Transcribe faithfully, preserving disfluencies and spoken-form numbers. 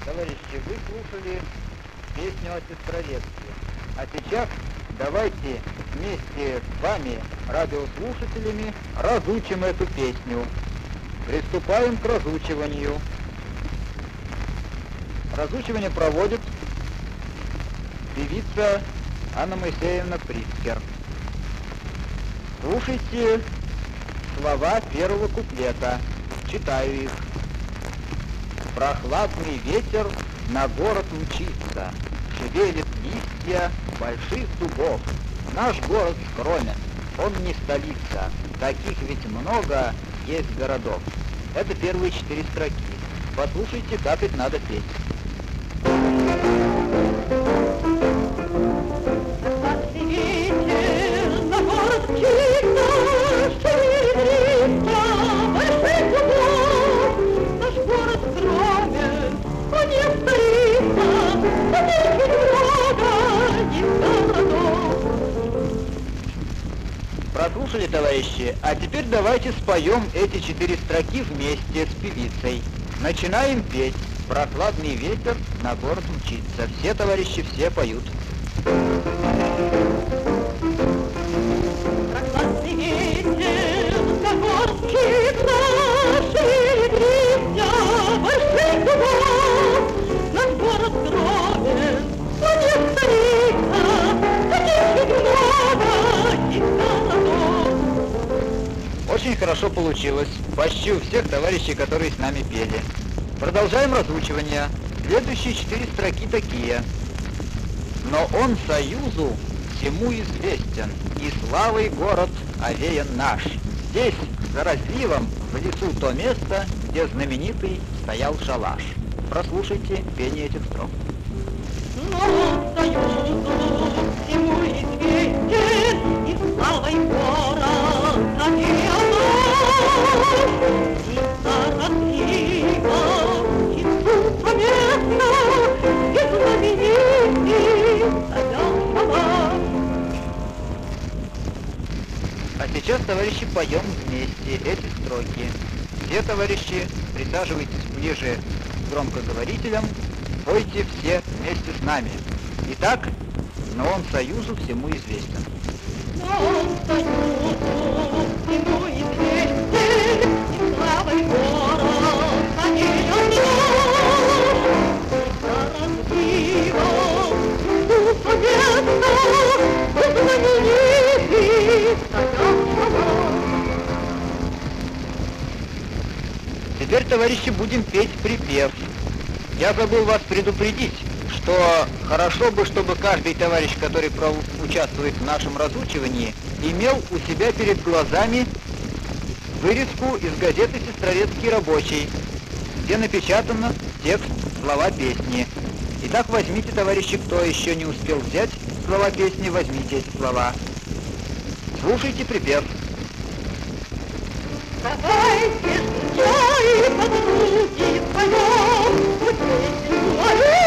Товарищи, вы слушали песню о Сестрорецке. А сейчас давайте вместе с вами, радиослушателями, разучим эту песню. Приступаем к разучиванию. Разучивание проводит певица Анна Моисеевна Прицкер. Слушайте слова первого куплета. Читаю их. Прохладный ветер на город мчится, шевелит листья больших дубов. Наш город скромен, он не столица, таких ведь много есть городов. Это первые четыре строки. Послушайте, как их надо петь. Прохладный ветер на город мчится, шевелит листья больших дубов. Наш город скромен, он не столица, таких ведь много есть городов. Прослушали, товарищи? А теперь давайте споем эти четыре строки вместе с певицей. Начинаем петь. Прохладный ветер на город мчится. Все, товарищи, все поют. Прохладный ветер на город мчится, шевелит листья больших дубов. Наш город скромен, он не столица, таких ведь много есть городов. Очень хорошо получилось. Пощу всех товарищей, которые с нами пели. Продолжаем разучивание. Следующие четыре строки такие. Но он союзу всему известен, и славой город овеян наш. Здесь, за разливом, в лесу то место, где знаменитый стоял шалаш. Прослушайте пение этих строк. Но он союзу всему известен, и славой город овеян наш. И за разливом лесу то место, где знаменитый стоял шалаш. А сейчас, товарищи, поем вместе эти строки. Все, товарищи, присаживайтесь ближе к громкоговорителям, пойте все вместе с нами. Итак, но он союзу всему известен. Но он союзу всему известен, и славой город овеян наш. За разливом лесу то место, где знаменитый стоял шалаш. Теперь, товарищи, будем петь припев. Я забыл вас предупредить, что хорошо бы, чтобы каждый товарищ, который участвует в нашем разучивании, имел у себя перед глазами вырезку из газеты «Сестрорецкий рабочий», где напечатан текст, слова песни. Итак, возьмите, товарищи, кто еще не успел взять слова песни, возьмите эти слова. Слушайте припев. Давайте, друзья и подруги, поем, пусть песню